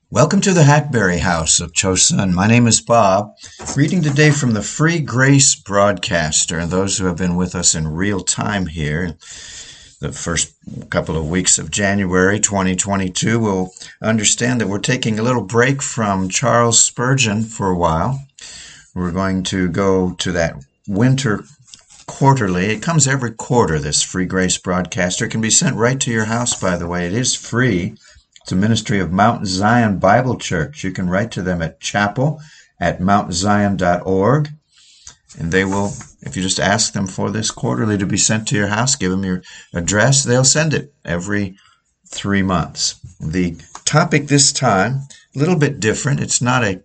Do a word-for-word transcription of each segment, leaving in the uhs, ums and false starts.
Welcome to the Hackberry House of Chosun. My name is Bob, reading today from the Free Grace Broadcaster. And those who have been with us in real time here, the first couple of weeks of January twenty twenty-two, will understand that we're taking a little break from Charles Spurgeon for a while. We're going to go to that winter quarterly. It comes every quarter, this Free Grace Broadcaster. It can be sent right to your house, by the way. It is free. It's a ministry of Mount Zion Bible Church. You can write to them at chapel at mount zion dot org, and they will, if you just ask them for this quarterly to be sent to your house, give them your address, they'll send it every three months. The topic this time, a little bit different. It's not a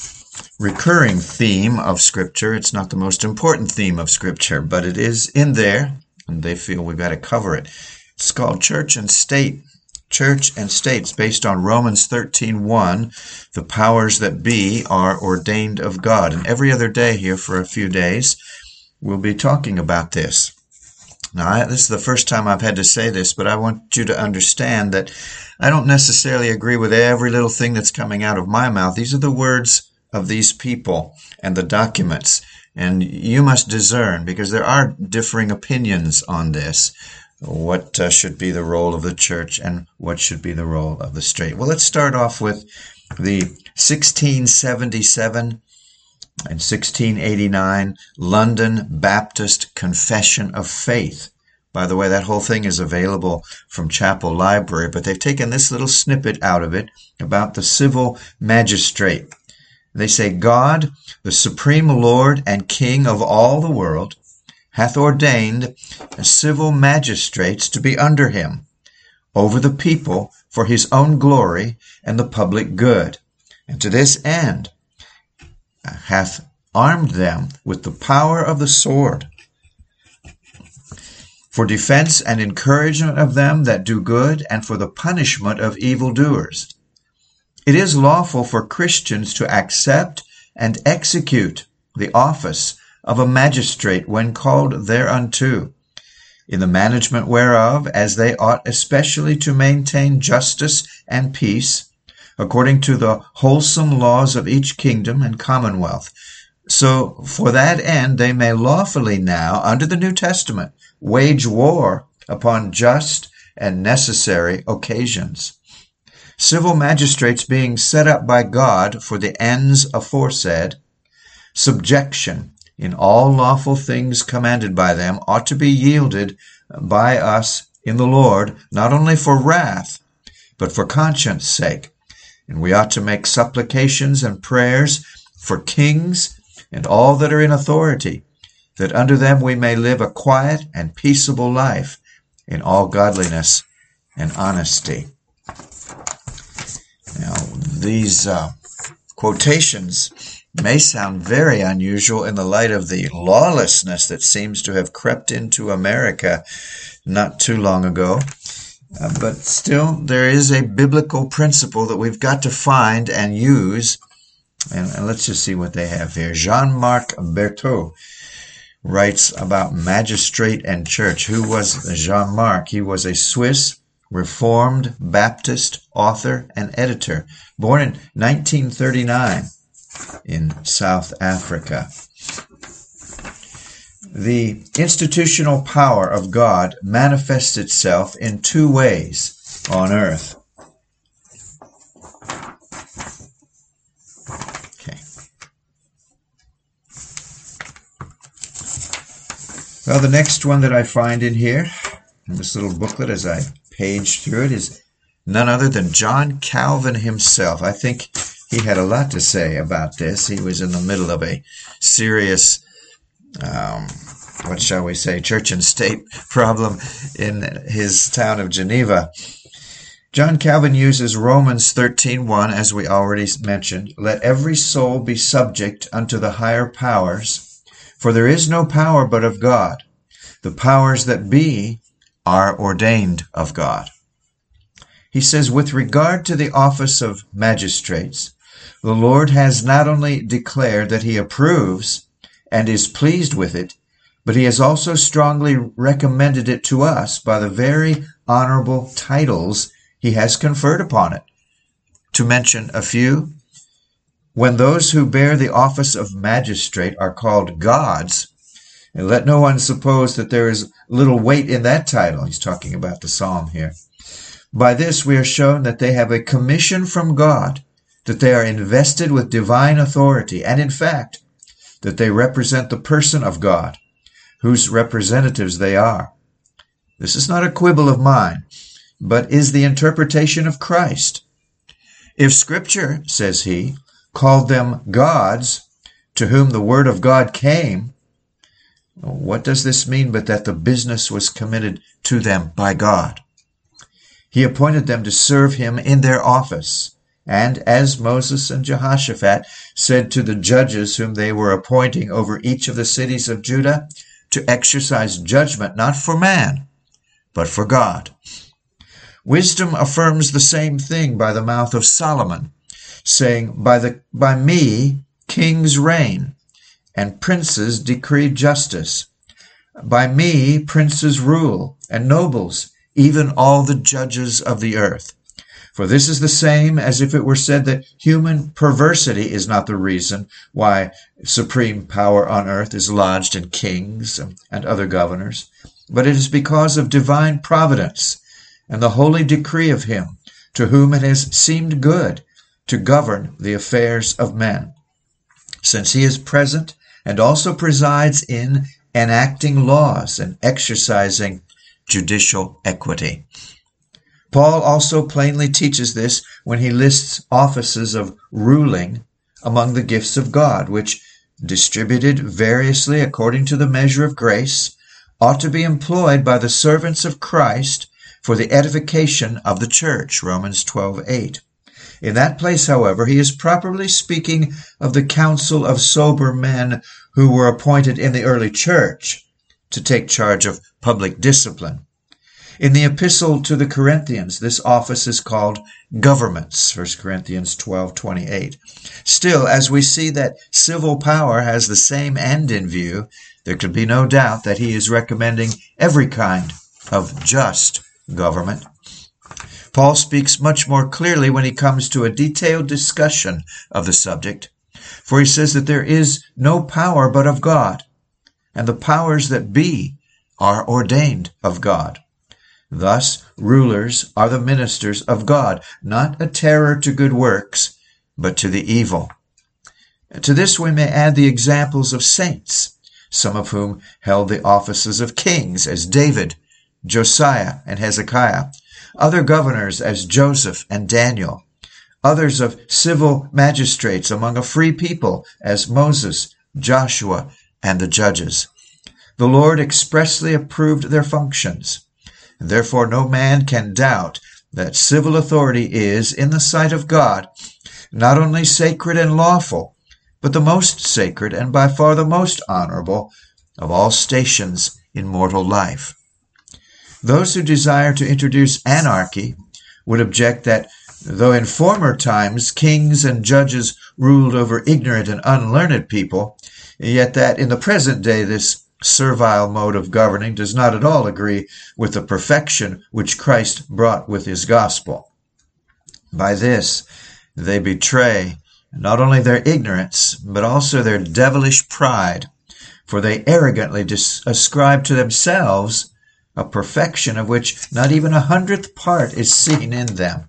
recurring theme of Scripture. It's not the most important theme of Scripture, but it is in there, and they feel we've got to cover it. It's called Church and State. Church and States, based on Romans thirteen one, the powers that be are ordained of God. And every other day here for a few days, we'll be talking about this. Now, I, this is the first time I've had to say this, but I want you to understand that I don't necessarily agree with every little thing that's coming out of my mouth. These are the words of these people and the documents, and you must discern, because there are differing opinions on this. What uh, should be the role of the church and what should be the role of the state? Well, let's start off with the sixteen seventy-seven and sixteen eighty-nine London Baptist Confession of Faith. By the way, that whole thing is available from Chapel Library, but they've taken this little snippet out of it about the civil magistrate. They say, God, the supreme Lord and King of all the world, hath ordained civil magistrates to be under him, over the people for his own glory and the public good. And to this end hath armed them with the power of the sword, for defense and encouragement of them that do good, and for the punishment of evildoers. It is lawful for Christians to accept and execute the office of a magistrate when called thereunto, in the management whereof, as they ought especially to maintain justice and peace, according to the wholesome laws of each kingdom and commonwealth. So for that end they may lawfully now, under the New Testament, wage war upon just and necessary occasions. Civil magistrates being set up by God for the ends aforesaid, subjection in all lawful things commanded by them ought to be yielded by us in the Lord, not only for wrath, but for conscience sake. And we ought to make supplications and prayers for kings and all that are in authority, that under them we may live a quiet and peaceable life in all godliness and honesty. Now, these uh, quotations may sound very unusual in the light of the lawlessness that seems to have crept into America not too long ago. Uh, but still, there is a biblical principle that we've got to find and use. And, and let's just see what they have here. Jean-Marc Berthaud writes about magistrate and church. Who was Jean-Marc? He was a Swiss Reformed Baptist author and editor, born in nineteen thirty-nine. In South Africa. The institutional power of God manifests itself in two ways on earth. Okay. Well, the next one that I find in here, in this little booklet as I page through it, is none other than John Calvin himself. I think he had a lot to say about this. He was in the middle of a serious, um, what shall we say, church and state problem in his town of Geneva. John Calvin uses Romans thirteen one, as we already mentioned. Let every soul be subject unto the higher powers, for there is no power but of God. The powers that be are ordained of God. He says, with regard to the office of magistrates, the Lord has not only declared that he approves and is pleased with it, but he has also strongly recommended it to us by the very honorable titles he has conferred upon it. To mention a few, when those who bear the office of magistrate are called gods, and let no one suppose that there is little weight in that title. He's talking about the psalm here. By this we are shown that they have a commission from God, that they are invested with divine authority, and in fact, that they represent the person of God, whose representatives they are. This is not a quibble of mine, but is the interpretation of Christ. If Scripture, says he, called them gods, to whom the word of God came, what does this mean but that the business was committed to them by God? He appointed them to serve him in their office, and as Moses and Jehoshaphat said to the judges whom they were appointing over each of the cities of Judah, to exercise judgment not for man, but for God. Wisdom affirms the same thing by the mouth of Solomon, saying, By the by me kings reign, and princes decree justice. By me princes rule, and nobles, even all the judges of the earth. For this is the same as if it were said that human perversity is not the reason why supreme power on earth is lodged in kings and other governors, but it is because of divine providence and the holy decree of him to whom it has seemed good to govern the affairs of men, since he is present and also presides in enacting laws and exercising judicial equity. Paul also plainly teaches this when he lists offices of ruling among the gifts of God, which, distributed variously according to the measure of grace, ought to be employed by the servants of Christ for the edification of the church, Romans twelve eight. In that place, however, he is properly speaking of the council of sober men who were appointed in the early church to take charge of public discipline. In the epistle to the Corinthians, this office is called governments, First Corinthians twelve twenty-eight. Still, as we see that civil power has the same end in view, there can be no doubt that he is recommending every kind of just government. Paul speaks much more clearly when he comes to a detailed discussion of the subject, for he says that there is no power but of God, and the powers that be are ordained of God. Thus, rulers are the ministers of God, not a terror to good works, but to the evil. To this we may add the examples of saints, some of whom held the offices of kings, as David, Josiah, and Hezekiah, other governors as Joseph and Daniel, others of civil magistrates among a free people as Moses, Joshua, and the judges. The Lord expressly approved their functions, and therefore no man can doubt that civil authority is, in the sight of God, not only sacred and lawful, but the most sacred and by far the most honorable of all stations in mortal life. Those who desire to introduce anarchy would object that, though in former times kings and judges ruled over ignorant and unlearned people, yet that in the present day this servile mode of governing does not at all agree with the perfection which Christ brought with his gospel. By this they betray not only their ignorance, but also their devilish pride, for they arrogantly dis- ascribe to themselves a perfection of which not even a hundredth part is seen in them.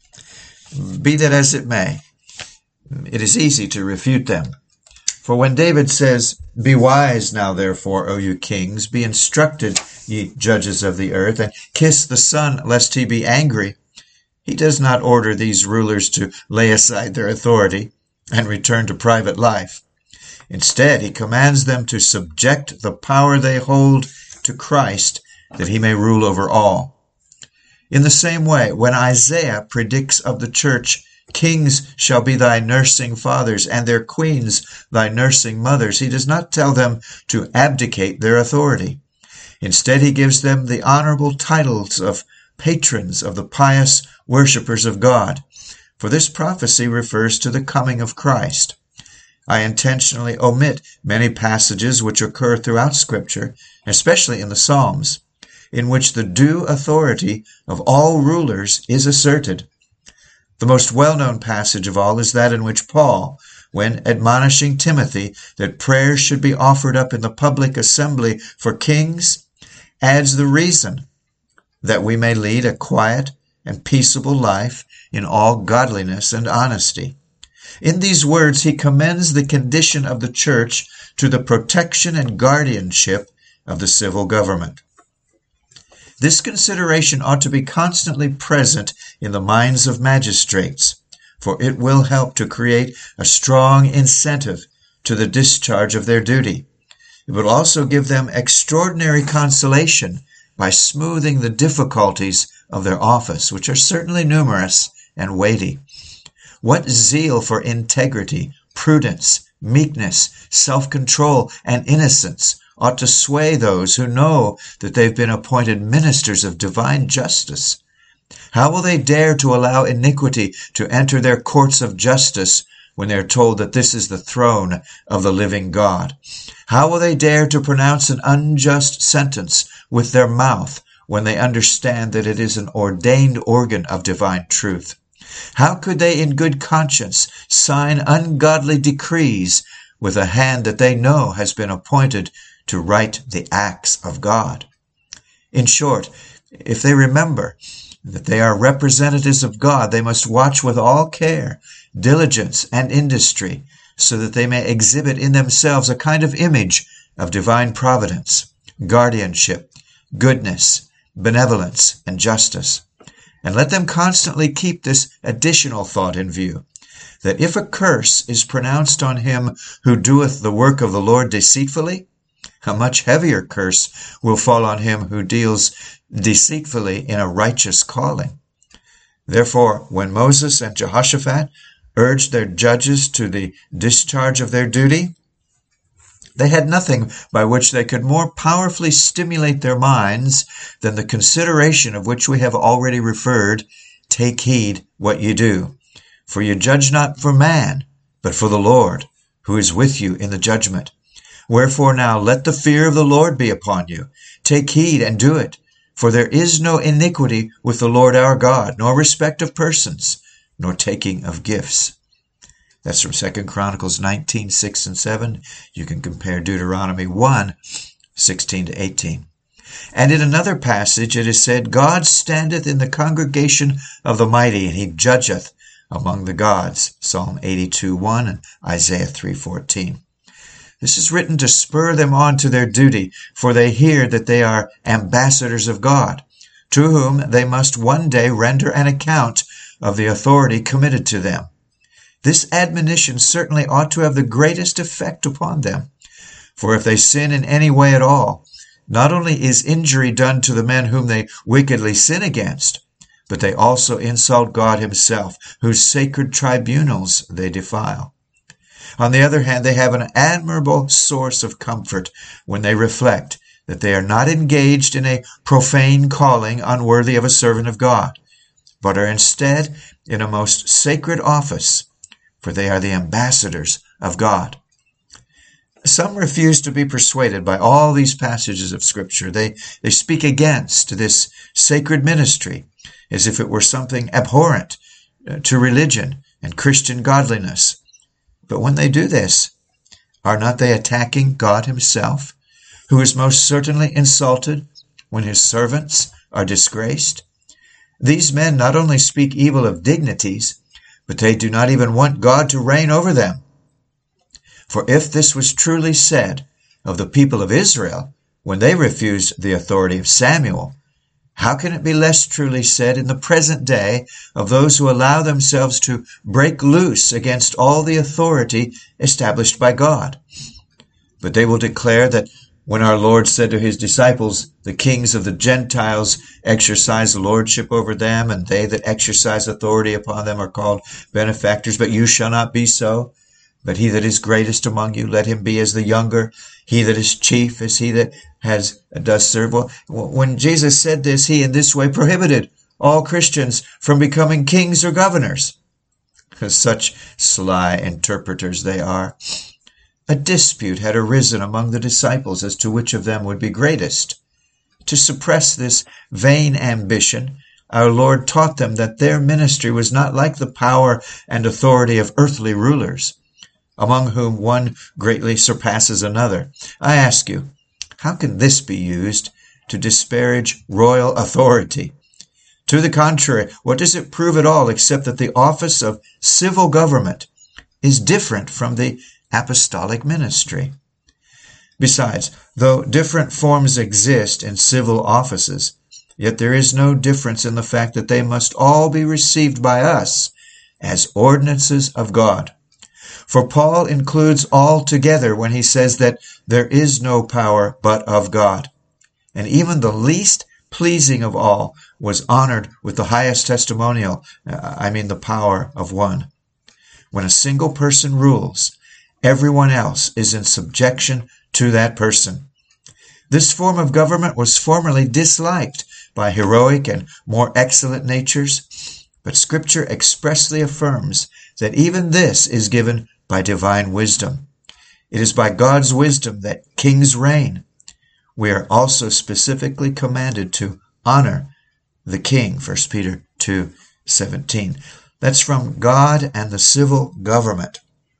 Be that as it may, it is easy to refute them. For when David says, Be wise now, therefore, O you kings, be instructed, ye judges of the earth, and kiss the Son, lest he be angry, he does not order these rulers to lay aside their authority and return to private life. Instead, he commands them to subject the power they hold to Christ, that he may rule over all. In the same way, when Isaiah predicts of the church, Kings shall be thy nursing fathers, and their queens thy nursing mothers, he does not tell them to abdicate their authority. Instead, he gives them the honorable titles of patrons of the pious worshippers of God, for this prophecy refers to the coming of Christ. I intentionally omit many passages which occur throughout Scripture, especially in the Psalms, in which the due authority of all rulers is asserted. The most well-known passage of all is that in which Paul, when admonishing Timothy that prayers should be offered up in the public assembly for kings, adds the reason that we may lead a quiet and peaceable life in all godliness and honesty. In these words, he commends the condition of the church to the protection and guardianship of the civil government. This consideration ought to be constantly present in the minds of magistrates, for it will help to create a strong incentive to the discharge of their duty. It will also give them extraordinary consolation by smoothing the difficulties of their office, which are certainly numerous and weighty. What zeal for integrity, prudence, meekness, self-control, and innocence ought to sway those who know that they've been appointed ministers of divine justice. How will they dare to allow iniquity to enter their courts of justice when they are told that this is the throne of the living God? How will they dare to pronounce an unjust sentence with their mouth when they understand that it is an ordained organ of divine truth? How could they in good conscience sign ungodly decrees with a hand that they know has been appointed to write the acts of God? In short, if they remember that they are representatives of God, they must watch with all care, diligence, and industry, so that they may exhibit in themselves a kind of image of divine providence, guardianship, goodness, benevolence, and justice. And let them constantly keep this additional thought in view, that if a curse is pronounced on him who doeth the work of the Lord deceitfully, a much heavier curse will fall on him who deals deceitfully in a righteous calling. Therefore, when Moses and Jehoshaphat urged their judges to the discharge of their duty, they had nothing by which they could more powerfully stimulate their minds than the consideration of which we have already referred, take heed what you do. For you judge not for man, but for the Lord, who is with you in the judgment. Wherefore now let the fear of the Lord be upon you. Take heed and do it. For there is no iniquity with the Lord our God, nor respect of persons, nor taking of gifts. That's from Second Chronicles nineteen, six and seven. You can compare Deuteronomy one, sixteen to eighteen. And in another passage it is said, God standeth in the congregation of the mighty, and he judgeth among the gods. Psalm eighty-two, one and Isaiah three, fourteen. This is written to spur them on to their duty, for they hear that they are ambassadors of God, to whom they must one day render an account of the authority committed to them. This admonition certainly ought to have the greatest effect upon them, for if they sin in any way at all, not only is injury done to the men whom they wickedly sin against, but they also insult God himself, whose sacred tribunals they defile. On the other hand, they have an admirable source of comfort when they reflect that they are not engaged in a profane calling unworthy of a servant of God, but are instead in a most sacred office, for they are the ambassadors of God. Some refuse to be persuaded by all these passages of Scripture. They, they speak against this sacred ministry as if it were something abhorrent to religion and Christian godliness. But when they do this, are not they attacking God himself, who is most certainly insulted when his servants are disgraced? These men not only speak evil of dignities, but they do not even want God to reign over them. For if this was truly said of the people of Israel when they refused the authority of Samuel, how can it be less truly said in the present day of those who allow themselves to break loose against all the authority established by God? But they will declare that when our Lord said to his disciples, the kings of the Gentiles exercise lordship over them, and they that exercise authority upon them are called benefactors, but you shall not be so. But he that is greatest among you, let him be as the younger. He that is chief as he that has does serve. Well, when Jesus said this, he in this way prohibited all Christians from becoming kings or governors. Such sly interpreters they are. A dispute had arisen among the disciples as to which of them would be greatest. To suppress this vain ambition, our Lord taught them that their ministry was not like the power and authority of earthly rulers, among whom one greatly surpasses another. I ask you, how can this be used to disparage royal authority? To the contrary, what does it prove at all except that the office of civil government is different from the apostolic ministry? Besides, though different forms exist in civil offices, yet there is no difference in the fact that they must all be received by us as ordinances of God. For Paul includes all together when he says that there is no power but of God. And even the least pleasing of all was honored with the highest testimonial, I mean the power of one. When a single person rules, everyone else is in subjection to that person. This form of government was formerly disliked by heroic and more excellent natures, but Scripture expressly affirms that even this is given by divine wisdom. It is by God's wisdom that kings reign. We are also specifically commanded to honor the king, First Peter two seventeen. That's from God and the civil government.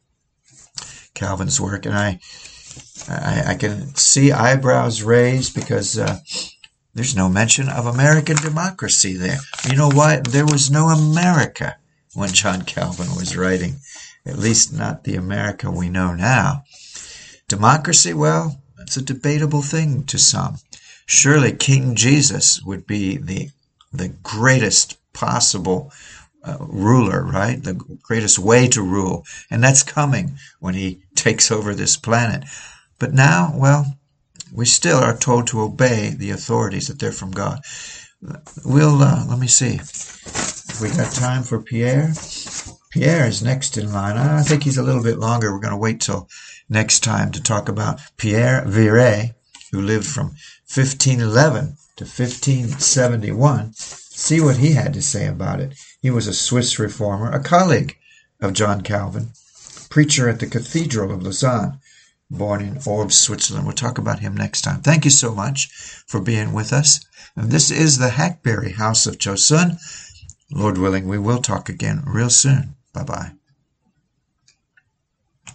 Calvin's work, and I I, I can see eyebrows raised because uh, there's no mention of American democracy there. You know why? There was no America when John Calvin was writing, at least not the America we know now. Democracy, well, that's a debatable thing to some. Surely King Jesus would be the the greatest possible uh, ruler, right? The greatest way to rule. And that's coming when he takes over this planet. But now, well, we still are told to obey the authorities, that they're from God. We'll, uh, let me see. We got time for Pierre? Pierre is next in line. I think he's a little bit longer. We're going to wait till next time to talk about Pierre Viret, who lived from fifteen eleven to fifteen seventy-one. See what he had to say about it. He was a Swiss reformer, a colleague of John Calvin, preacher at the Cathedral of Lausanne, born in Orbe, Switzerland. We'll talk about him next time. Thank you so much for being with us. And this is the Hackberry House of Chosun. Lord willing, we will talk again real soon. Bye-bye.